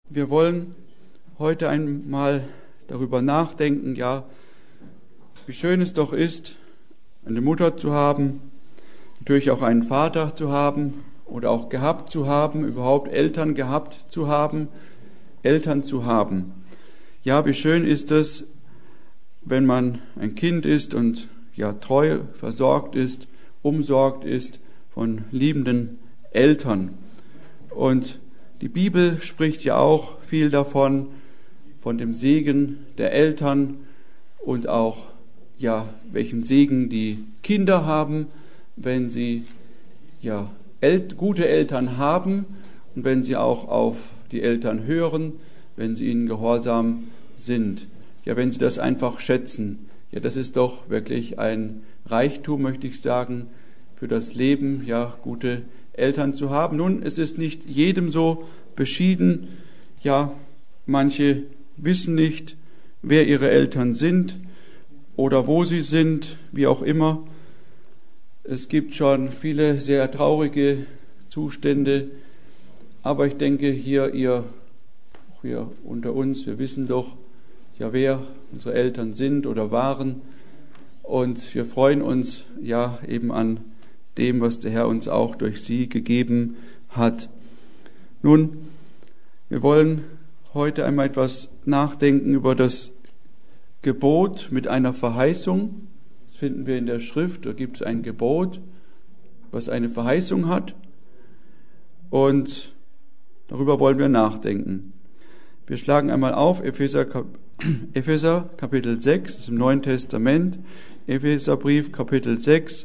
Wir wollen heute einmal darüber nachdenken, ja, wie schön es doch ist, eine Mutter zu haben, natürlich auch einen Vater zu haben oder auch gehabt zu haben, überhaupt Eltern gehabt zu haben, Eltern zu haben. Ja, wie schön ist es, wenn man ein Kind ist und ja treu versorgt ist, umsorgt ist von liebenden Eltern. Und die Bibel spricht ja auch viel davon, von dem Segen der Eltern und auch, ja, welchen Segen die Kinder haben, wenn sie, ja, gute Eltern haben und wenn sie auch auf die Eltern hören, wenn sie ihnen gehorsam sind. Ja, wenn sie das einfach schätzen. Ja, das ist doch wirklich ein Reichtum, möchte ich sagen, für das Leben, ja, gute Eltern zu haben. Nun, es ist nicht jedem so beschieden. Ja, manche wissen nicht, wer ihre Eltern sind oder wo sie sind, wie auch immer. Es gibt schon viele sehr traurige Zustände, aber ich denke, hier unter uns, wir wissen doch, ja, wer unsere Eltern sind oder waren, und wir freuen uns ja eben an dem, was der Herr uns auch durch sie gegeben hat. Nun, wir wollen heute einmal etwas nachdenken über das Gebot mit einer Verheißung. Das finden wir in der Schrift, da gibt es ein Gebot, was eine Verheißung hat, und darüber wollen wir nachdenken. Wir schlagen einmal auf Epheser Kapitel 6, das ist im Neuen Testament, Epheserbrief Kapitel 6,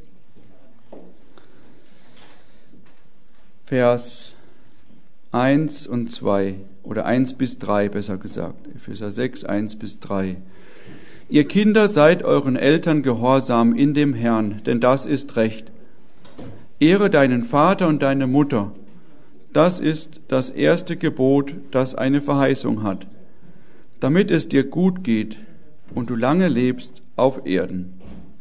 Vers 1 und 2 oder 1 bis 3 besser gesagt. Epheser 6, 1 bis 3. Ihr Kinder, seid euren Eltern gehorsam in dem Herrn, denn das ist Recht. Ehre deinen Vater und deine Mutter. Das ist das erste Gebot, das eine Verheißung hat, damit es dir gut geht und du lange lebst auf Erden.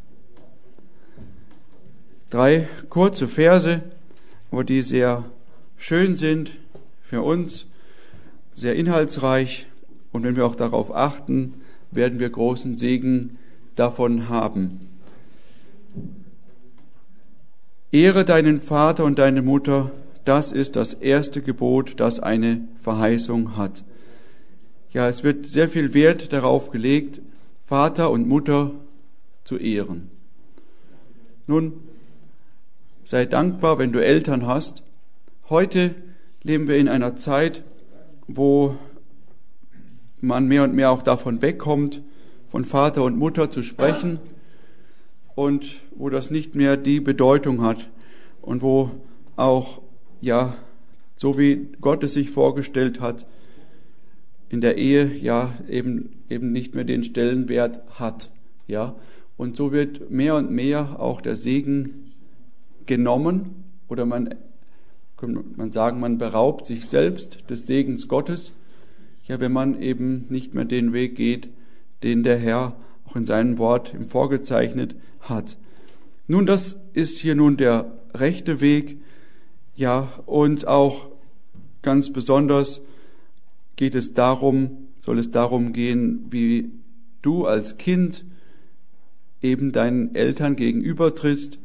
3 kurze Verse, aber die sehr schön sind für uns, sehr inhaltsreich, und wenn wir auch darauf achten, werden wir großen Segen davon haben. Ehre deinen Vater und deine Mutter, das ist das erste Gebot, das eine Verheißung hat. Ja, es wird sehr viel Wert darauf gelegt, Vater und Mutter zu ehren. Nun, sei dankbar, wenn du Eltern hast. Heute leben wir in einer Zeit, wo man mehr und mehr auch davon wegkommt, von Vater und Mutter zu sprechen, und wo das nicht mehr die Bedeutung hat und wo auch, ja, so wie Gott es sich vorgestellt hat, in der Ehe, ja, eben nicht mehr den Stellenwert hat, ja. Und so wird mehr und mehr auch der Segen genommen, oder man sagen, man beraubt sich selbst des Segens Gottes, ja, wenn man eben nicht mehr den Weg geht, den der Herr auch in seinem Wort ihm vorgezeichnet hat. Nun, das ist hier nun der rechte Weg, ja, und auch ganz besonders soll es darum gehen, wie du als Kind eben deinen Eltern gegenübertrittst,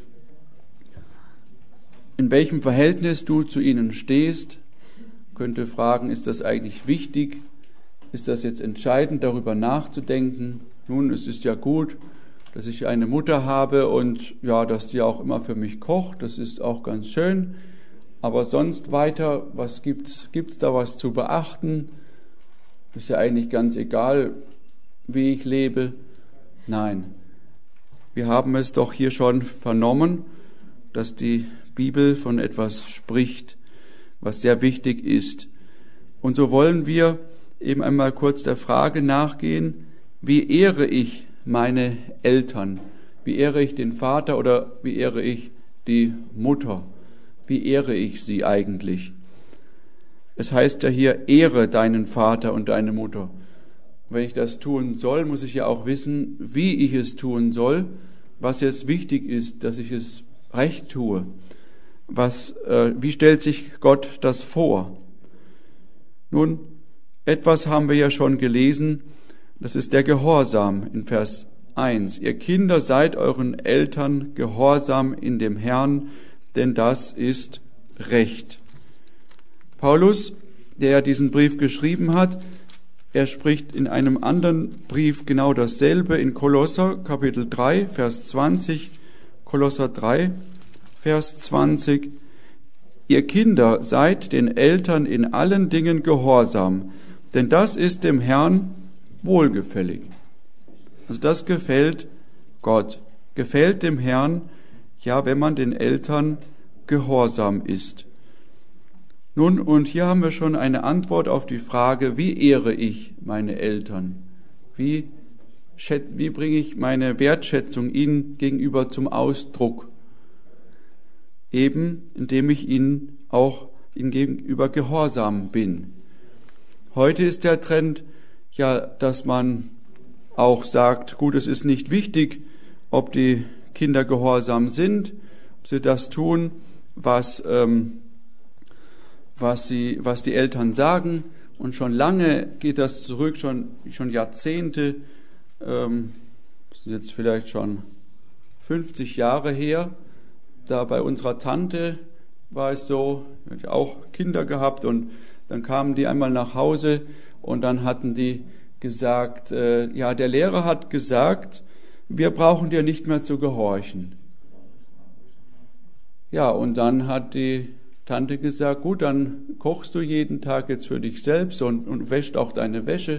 in welchem Verhältnis du zu ihnen stehst. Man könnte fragen, ist das eigentlich wichtig? Ist das jetzt entscheidend, darüber nachzudenken? Nun, es ist ja gut, dass ich eine Mutter habe und ja, dass die auch immer für mich kocht. Das ist auch ganz schön. Aber sonst weiter, was gibt's da was zu beachten? Ist ja eigentlich ganz egal, wie ich lebe. Nein, wir haben es doch hier schon vernommen, dass die Bibel von etwas spricht, was sehr wichtig ist. Und so wollen wir eben einmal kurz der Frage nachgehen, wie ehre ich meine Eltern? Wie ehre ich den Vater oder wie ehre ich die Mutter? Wie ehre ich sie eigentlich? Es heißt ja hier, ehre deinen Vater und deine Mutter. Wenn ich das tun soll, muss ich ja auch wissen, wie ich es tun soll, was jetzt wichtig ist, dass ich es recht tue. Wie stellt sich Gott das vor? Nun, etwas haben wir ja schon gelesen, das ist der Gehorsam in Vers 1. Ihr Kinder, seid euren Eltern gehorsam in dem Herrn, denn das ist Recht. Paulus, der diesen Brief geschrieben hat, er spricht in einem anderen Brief genau dasselbe in Kolosser Kapitel 3, Vers 20. Kolosser 3, Vers 20. Ihr Kinder, seid den Eltern in allen Dingen gehorsam, denn das ist dem Herrn wohlgefällig. Also das gefällt Gott, gefällt dem Herrn, ja, wenn man den Eltern gehorsam ist. Nun, und hier haben wir schon eine Antwort auf die Frage, wie ehre ich meine Eltern? Wie bringe ich meine Wertschätzung ihnen gegenüber zum Ausdruck? Eben, indem ich ihnen gegenüber gehorsam bin. Heute ist der Trend, ja, dass man auch sagt, gut, es ist nicht wichtig, ob die Kinder gehorsam sind, ob sie das tun, was die Eltern sagen. Und schon lange geht das zurück, schon Jahrzehnte, das sind jetzt vielleicht schon 50 Jahre her. Da bei unserer Tante war es so, die hat auch Kinder gehabt und dann kamen die einmal nach Hause und dann hatten die gesagt, ja, der Lehrer hat gesagt, wir brauchen dir nicht mehr zu gehorchen. Ja, und dann hat die Tante gesagt, gut, dann kochst du jeden Tag jetzt für dich selbst und wäschst auch deine Wäsche.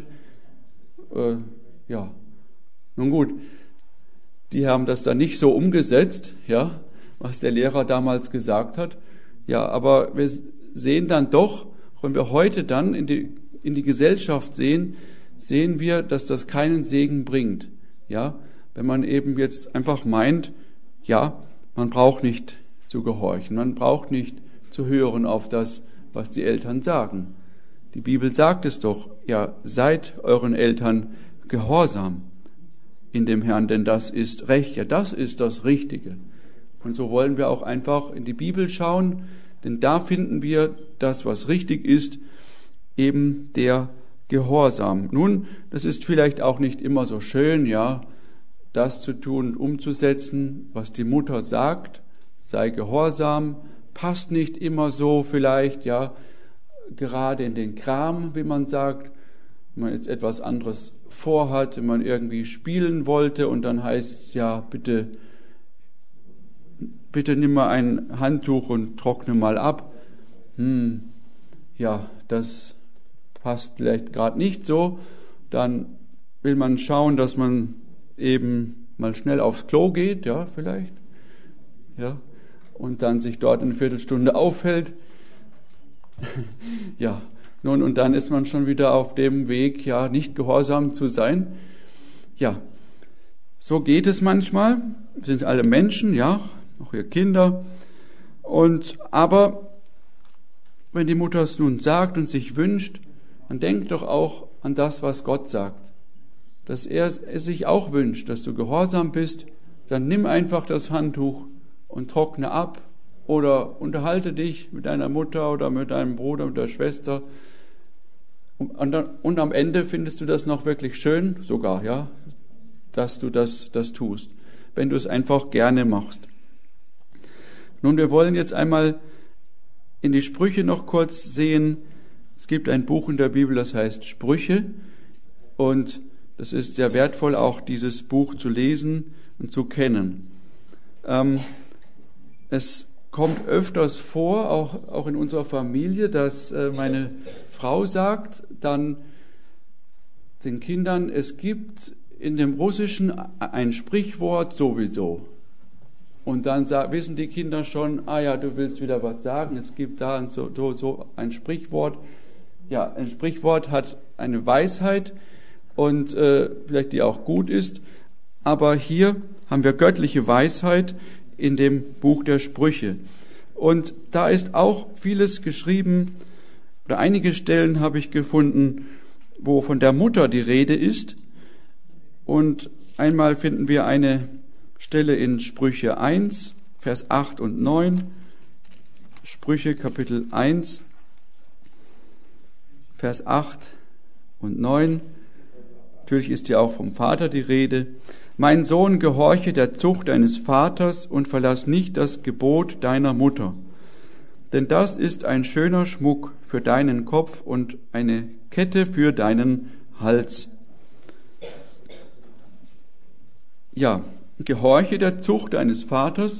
Ja, nun gut, die haben das dann nicht so umgesetzt, ja, was der Lehrer damals gesagt hat. Ja, aber wir sehen dann doch, wenn wir heute dann in die Gesellschaft sehen wir, dass das keinen Segen bringt. Ja, wenn man eben jetzt einfach meint, ja, man braucht nicht zu gehorchen, man braucht nicht zu hören auf das, was die Eltern sagen. Die Bibel sagt es doch, ja, seid euren Eltern gehorsam in dem Herrn, denn das ist Recht, ja, das ist das Richtige. Und so wollen wir auch einfach in die Bibel schauen, denn da finden wir das, was richtig ist, eben der Gehorsam. Nun, das ist vielleicht auch nicht immer so schön, ja, das zu tun und umzusetzen, was die Mutter sagt, sei gehorsam, passt nicht immer so vielleicht, ja, gerade in den Kram, wie man sagt, wenn man jetzt etwas anderes vorhat, wenn man irgendwie spielen wollte und dann heißt es, ja, bitte nimm mal ein Handtuch und trockne mal ab. Ja, das passt vielleicht gerade nicht so. Dann will man schauen, dass man eben mal schnell aufs Klo geht, ja, vielleicht. Ja, und dann sich dort eine Viertelstunde aufhält. Ja, nun, und dann ist man schon wieder auf dem Weg, ja, nicht gehorsam zu sein. Ja, so geht es manchmal. Wir sind alle Menschen, ja, auch ihr Kinder. Aber wenn die Mutter es nun sagt und sich wünscht, dann denk doch auch an das, was Gott sagt. Dass er es sich auch wünscht, dass du gehorsam bist, dann nimm einfach das Handtuch und trockne ab oder unterhalte dich mit deiner Mutter oder mit deinem Bruder, mit der Schwester. Und am Ende findest du das noch wirklich schön, sogar, ja, dass du das tust, wenn du es einfach gerne machst. Nun, wir wollen jetzt einmal in die Sprüche noch kurz sehen. Es gibt ein Buch in der Bibel, das heißt Sprüche. Und das ist sehr wertvoll, auch dieses Buch zu lesen und zu kennen. Es kommt öfters vor, auch in unserer Familie, dass meine Frau sagt dann den Kindern, es gibt in dem Russischen ein Sprichwort sowieso. Und dann wissen die Kinder schon, ja, du willst wieder was sagen, es gibt da so ein Sprichwort. Ja, ein Sprichwort hat eine Weisheit und vielleicht die auch gut ist, aber hier haben wir göttliche Weisheit in dem Buch der Sprüche. Und da ist auch vieles geschrieben, oder einige Stellen habe ich gefunden, wo von der Mutter die Rede ist. Und einmal finden wir eine Stelle in Sprüche 1, Vers 8 und 9. Sprüche Kapitel 1, Vers 8 und 9. Natürlich ist ja auch vom Vater die Rede. Mein Sohn, gehorche der Zucht deines Vaters und verlass nicht das Gebot deiner Mutter. Denn das ist ein schöner Schmuck für deinen Kopf und eine Kette für deinen Hals. Ja, gehorche der Zucht deines Vaters.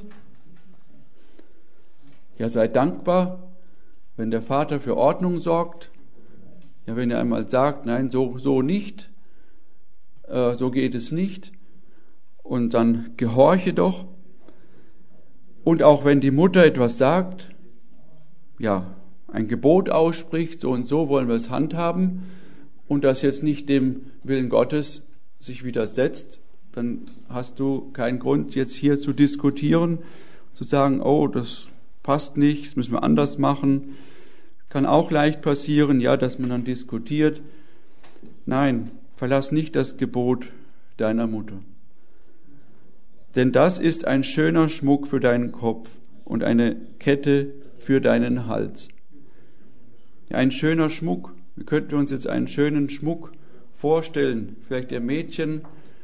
Ja, sei dankbar, wenn der Vater für Ordnung sorgt. Ja, wenn er einmal sagt, nein, so nicht, so geht es nicht. Und dann gehorche doch. Und auch wenn die Mutter etwas sagt, ja, ein Gebot ausspricht, so und so wollen wir es handhaben, und das jetzt nicht dem Willen Gottes sich widersetzt, dann hast du keinen Grund, jetzt hier zu diskutieren, zu sagen, oh, das passt nicht, das müssen wir anders machen. Kann auch leicht passieren, ja, dass man dann diskutiert. Nein, verlass nicht das Gebot deiner Mutter. Denn das ist ein schöner Schmuck für deinen Kopf und eine Kette für deinen Hals. Ja, ein schöner Schmuck. Wie könnten wir uns jetzt einen schönen Schmuck vorstellen? Vielleicht der Mädchen.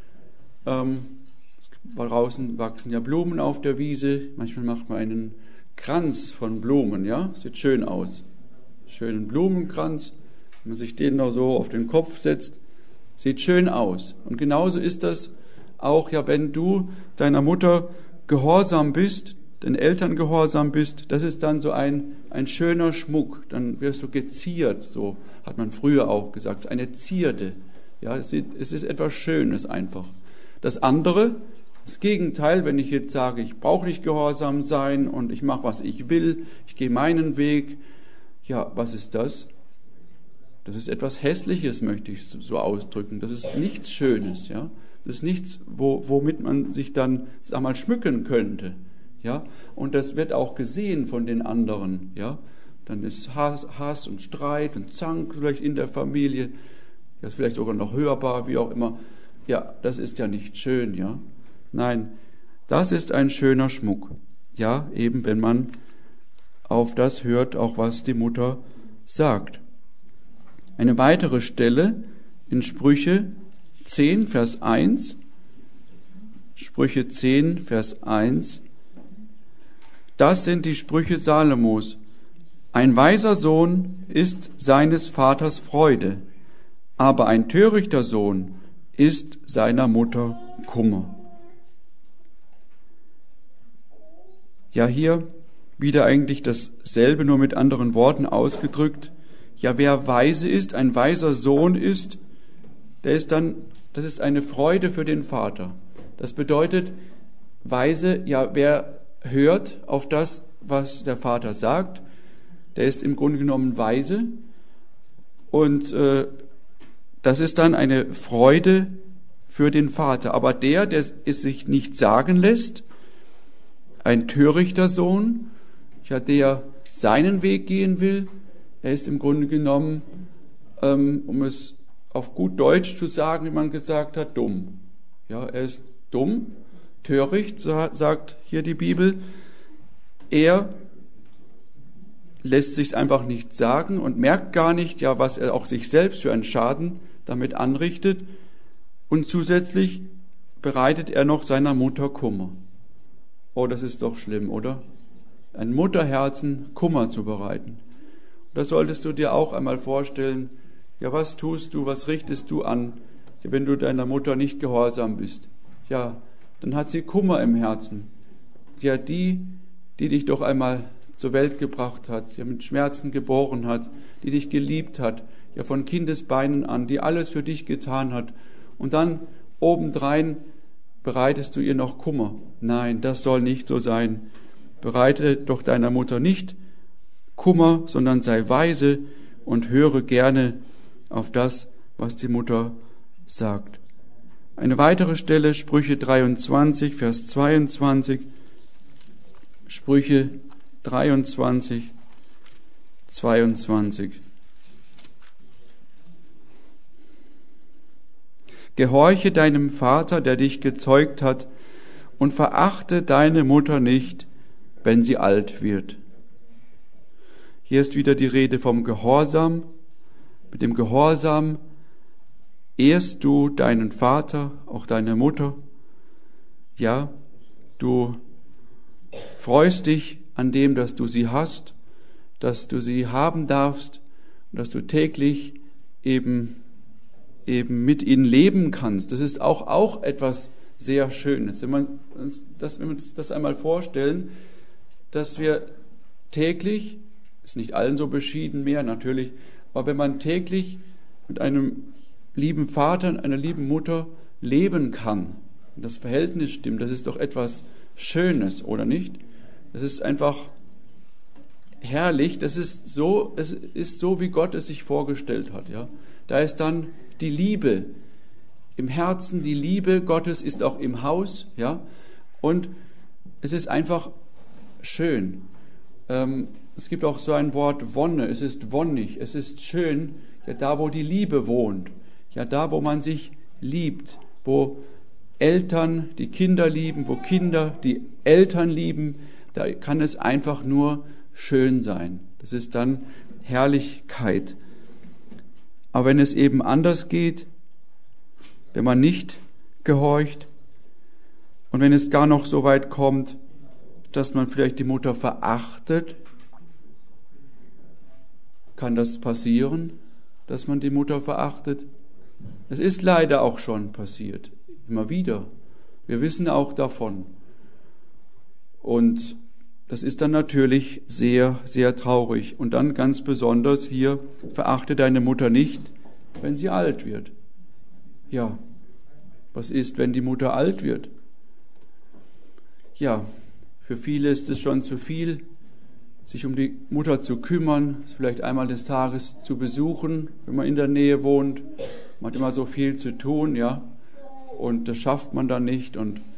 Draußen wachsen ja Blumen auf der Wiese. Manchmal macht man einen Kranz von Blumen, ja, sieht schön aus. Schönen Blumenkranz, wenn man sich den noch so auf den Kopf setzt, sieht schön aus. Und genauso ist das auch, ja, wenn du deiner Mutter gehorsam bist, den Eltern gehorsam bist, das ist dann so ein schöner Schmuck, dann wirst du geziert, so hat man früher auch gesagt, es ist eine Zierde. Ja, es ist etwas Schönes einfach. Das andere, das Gegenteil, wenn ich jetzt sage, ich brauche nicht gehorsam sein und ich mache, was ich will, ich gehe meinen Weg, ja, was ist das? Das ist etwas Hässliches, möchte ich so ausdrücken. Das ist nichts Schönes, ja. Das ist nichts, womit man sich dann, sag mal, schmücken könnte, ja. Und das wird auch gesehen von den anderen, ja. Dann ist Hass und Streit und Zank vielleicht in der Familie. Das ist vielleicht sogar noch hörbar, wie auch immer. Ja, das ist ja nicht schön, ja. Nein, das ist ein schöner Schmuck. Ja, eben wenn man auf das hört, auch was die Mutter sagt. Eine weitere Stelle in Sprüche 10, Vers 1. Sprüche 10, Vers 1. Das sind die Sprüche Salomos. Ein weiser Sohn ist seines Vaters Freude, aber ein törichter Sohn ist seiner Mutter Kummer. Ja, hier wieder eigentlich dasselbe, nur mit anderen Worten ausgedrückt. Ja, wer weise ist, ein weiser Sohn ist, das ist eine Freude für den Vater. Das bedeutet, weise, ja, wer hört auf das, was der Vater sagt, der ist im Grunde genommen weise. Und das ist dann eine Freude für den Vater. Aber der es sich nicht sagen lässt, ein törichter Sohn, ja, der seinen Weg gehen will, er ist im Grunde genommen, um es auf gut Deutsch zu sagen, wie man gesagt hat, dumm. Ja, er ist dumm, töricht, sagt hier die Bibel. Er lässt sich einfach nicht sagen und merkt gar nicht, ja, was er auch sich selbst für einen Schaden damit anrichtet. Und zusätzlich bereitet er noch seiner Mutter Kummer. Oh, das ist doch schlimm, oder? Ein Mutterherzen Kummer zu bereiten. Das solltest du dir auch einmal vorstellen. Ja, was tust du, was richtest du an, wenn du deiner Mutter nicht gehorsam bist? Ja, dann hat sie Kummer im Herzen. Ja, die dich doch einmal zur Welt gebracht hat, ja, mit Schmerzen geboren hat, die dich geliebt hat, ja, von Kindesbeinen an, die alles für dich getan hat. Und dann obendrein bereitest du ihr noch Kummer. Nein, das soll nicht so sein. Bereite doch deiner Mutter nicht Kummer, sondern sei weise und höre gerne auf das, was die Mutter sagt. Eine weitere Stelle, Sprüche 23, Vers 22. Sprüche 23, 22. Gehorche deinem Vater, der dich gezeugt hat, und verachte deine Mutter nicht, wenn sie alt wird. Hier ist wieder die Rede vom Gehorsam. Mit dem Gehorsam ehrst du deinen Vater, auch deine Mutter. Ja, du freust dich an dem, dass du sie hast, dass du sie haben darfst und dass du täglich eben mit ihnen leben kannst. Das ist auch etwas sehr Schönes. Wenn wir uns das einmal vorstellen, dass wir täglich, ist nicht allen so beschieden mehr natürlich, aber wenn man täglich mit einem lieben Vater und einer lieben Mutter leben kann, und das Verhältnis stimmt, das ist doch etwas Schönes, oder nicht? Das ist einfach herrlich, es ist so, wie Gott es sich vorgestellt hat. Ja? Da ist dann die Liebe im Herzen, die Liebe Gottes ist auch im Haus, ja, und es ist einfach schön. Es gibt auch so ein Wort Wonne, es ist wonnig, es ist schön, ja, da wo die Liebe wohnt, ja, da wo man sich liebt, wo Eltern die Kinder lieben, wo Kinder die Eltern lieben, da kann es einfach nur schön sein. Das ist dann Herrlichkeit. Aber wenn es eben anders geht, wenn man nicht gehorcht und wenn es gar noch so weit kommt, dass man vielleicht die Mutter verachtet, kann das passieren, dass man die Mutter verachtet? Es ist leider auch schon passiert, immer wieder. Wir wissen auch davon. Und das ist dann natürlich sehr, sehr traurig. Und dann ganz besonders hier, verachte deine Mutter nicht, wenn sie alt wird. Ja, was ist, wenn die Mutter alt wird? Ja, für viele ist es schon zu viel, sich um die Mutter zu kümmern, vielleicht einmal des Tages zu besuchen, wenn man in der Nähe wohnt. Man hat immer so viel zu tun, ja, und das schafft man dann nicht.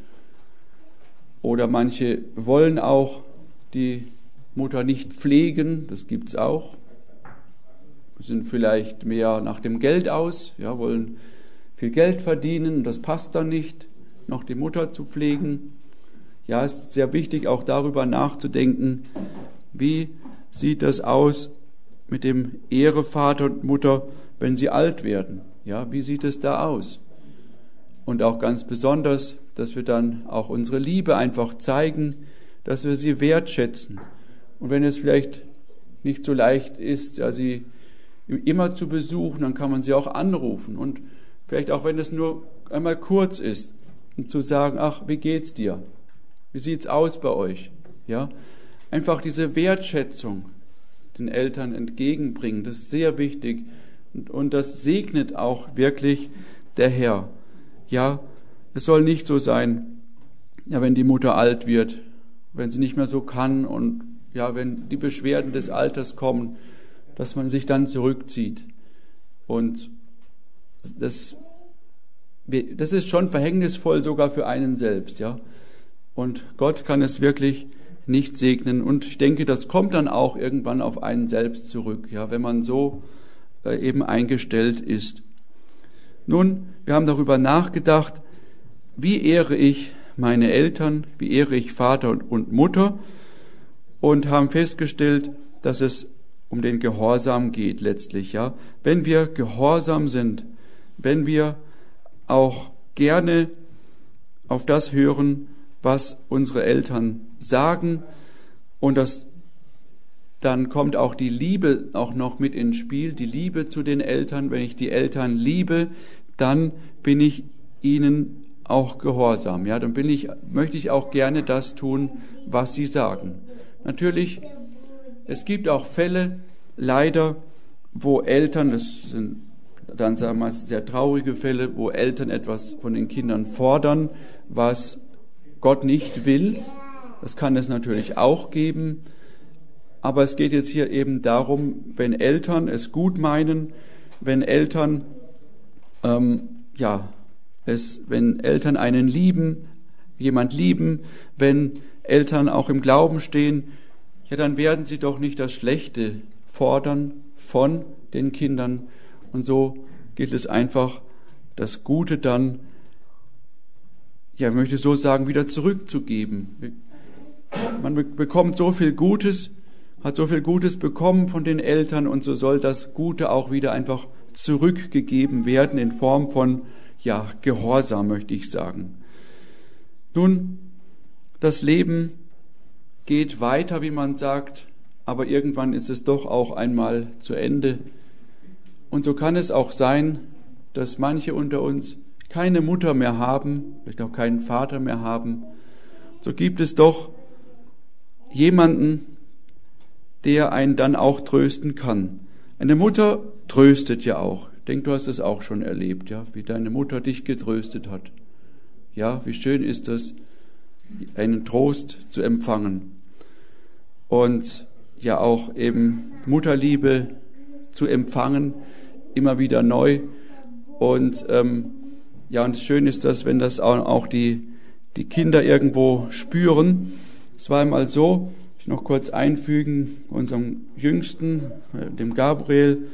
Oder manche wollen auch die Mutter nicht pflegen, das gibt es auch. Sind vielleicht mehr nach dem Geld aus, ja, wollen viel Geld verdienen, das passt dann nicht, noch die Mutter zu pflegen. Ja, es ist sehr wichtig, auch darüber nachzudenken, wie sieht das aus mit dem Ehrevater und Mutter, wenn sie alt werden? Ja, wie sieht es da aus? Und auch ganz besonders, dass wir dann auch unsere Liebe einfach zeigen, dass wir sie wertschätzen. Und wenn es vielleicht nicht so leicht ist, ja, sie immer zu besuchen, dann kann man sie auch anrufen. Und vielleicht auch, wenn es nur einmal kurz ist, und zu sagen, ach, wie geht's dir? Wie sieht's aus bei euch? Ja, einfach diese Wertschätzung den Eltern entgegenbringen, das ist sehr wichtig. Und das segnet auch wirklich der Herr. Ja, es soll nicht so sein, ja, wenn die Mutter alt wird, wenn sie nicht mehr so kann und ja, wenn die Beschwerden des Alters kommen, dass man sich dann zurückzieht. Und das ist schon verhängnisvoll sogar für einen selbst, ja. Und Gott kann es wirklich nicht segnen. Und ich denke, das kommt dann auch irgendwann auf einen selbst zurück, ja, wenn man so eben eingestellt ist. Nun, wir haben darüber nachgedacht, wie ehre ich meine Eltern, wie ehre ich Vater und Mutter und haben festgestellt, dass es um den Gehorsam geht letztlich, ja. Wenn wir gehorsam sind, wenn wir auch gerne auf das hören, was unsere Eltern sagen und dann kommt auch die Liebe auch noch mit ins Spiel, die Liebe zu den Eltern. Wenn ich die Eltern liebe, dann bin ich ihnen auch gehorsam. Ja, dann möchte ich auch gerne das tun, was sie sagen. Natürlich, es gibt auch Fälle, leider, wo Eltern, das sind dann sagen wir sehr traurige Fälle, wo Eltern etwas von den Kindern fordern, was Gott nicht will. Das kann es natürlich auch geben. Aber es geht jetzt hier eben darum, wenn Eltern es gut meinen, wenn Eltern wenn Eltern einen lieben, jemand lieben, wenn Eltern auch im Glauben stehen, ja, dann werden sie doch nicht das Schlechte fordern von den Kindern. Und so gilt es einfach, das Gute dann, ja, ich möchte so sagen, wieder zurückzugeben. Man bekommt so viel Gutes, hat so viel Gutes bekommen von den Eltern und so soll das Gute auch wieder einfach zurückgegeben werden in Form von, Gehorsam, möchte ich sagen. Nun, das Leben geht weiter, wie man sagt, aber irgendwann ist es doch auch einmal zu Ende. Und so kann es auch sein, dass manche unter uns keine Mutter mehr haben, vielleicht auch keinen Vater mehr haben. So gibt es doch jemanden, der einen dann auch trösten kann. Eine Mutter tröstet ja auch. Ich denke, du hast es auch schon erlebt, wie deine Mutter dich getröstet hat. Ja, wie schön ist es, einen Trost zu empfangen. Und ja auch eben Mutterliebe zu empfangen, immer wieder neu. Und und schön ist das, wenn das auch die Kinder irgendwo spüren. Es war einmal so, ich noch kurz einfügen, unserem Jüngsten, dem Gabriel.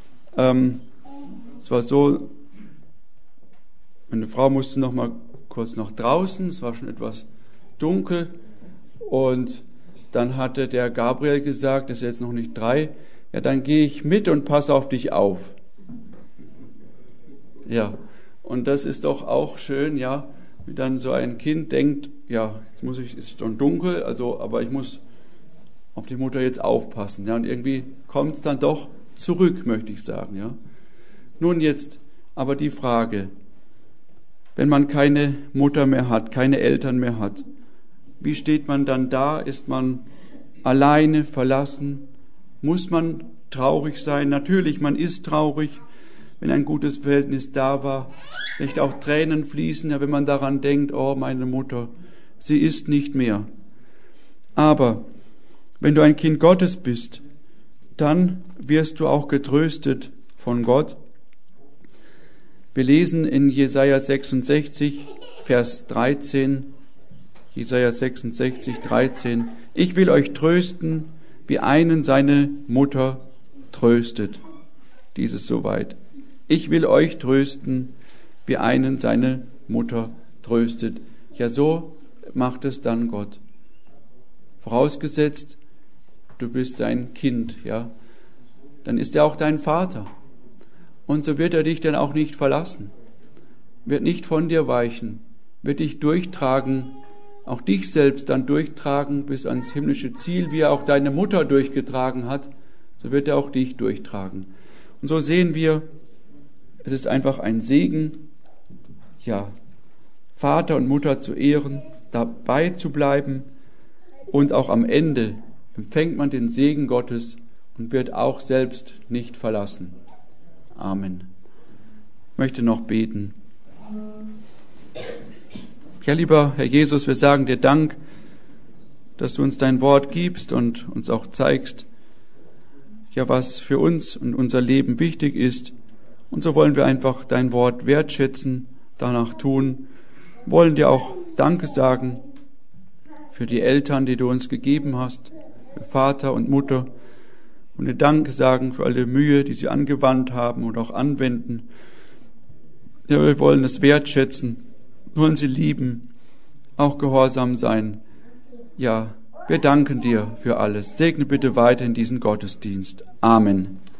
Es war so, meine Frau musste noch mal kurz nach draußen, es war schon etwas dunkel, und dann hatte der Gabriel gesagt, das ist jetzt noch nicht 3, dann gehe ich mit und passe auf dich auf. Ja, und das ist doch auch schön, wie dann so ein Kind denkt, jetzt ist schon dunkel, aber ich muss auf die Mutter jetzt aufpassen. Und irgendwie kommt es dann doch zurück, möchte ich sagen. Nun jetzt aber die Frage, wenn man keine Mutter mehr hat, keine Eltern mehr hat, wie steht man dann da? Ist man alleine, verlassen? Muss man traurig sein? Natürlich, man ist traurig, wenn ein gutes Verhältnis da war. Vielleicht auch Tränen fließen, wenn man daran denkt, oh, meine Mutter, sie ist nicht mehr. Aber wenn du ein Kind Gottes bist, dann wirst du auch getröstet von Gott. Wir lesen in Jesaja 66, Vers 13, Jesaja 66, 13, ich will euch trösten, wie einen seine Mutter tröstet. Dieses soweit. Ich will euch trösten, wie einen seine Mutter tröstet. Ja, so macht es dann Gott. Vorausgesetzt, du bist sein Kind, dann ist er auch dein Vater. Und so wird er dich dann auch nicht verlassen, wird nicht von dir weichen, wird dich durchtragen, auch dich selbst dann durchtragen bis ans himmlische Ziel, wie er auch deine Mutter durchgetragen hat, so wird er auch dich durchtragen. Und so sehen wir, es ist einfach ein Segen, Vater und Mutter zu ehren, dabei zu bleiben, und auch am Ende empfängt man den Segen Gottes und wird auch selbst nicht verlassen. Amen. Ich möchte noch beten. Ja, lieber Herr Jesus, wir sagen dir Dank, dass du uns dein Wort gibst und uns auch zeigst, was für uns und unser Leben wichtig ist. Und so wollen wir einfach dein Wort wertschätzen, danach tun, wollen dir auch Danke sagen für die Eltern, die du uns gegeben hast, für Vater und Mutter, und dir Danke sagen für alle Mühe, die sie angewandt haben und auch anwenden. Ja, wir wollen es wertschätzen, wollen sie lieben, auch gehorsam sein. Ja, wir danken dir für alles. Segne bitte weiter in diesen Gottesdienst. Amen.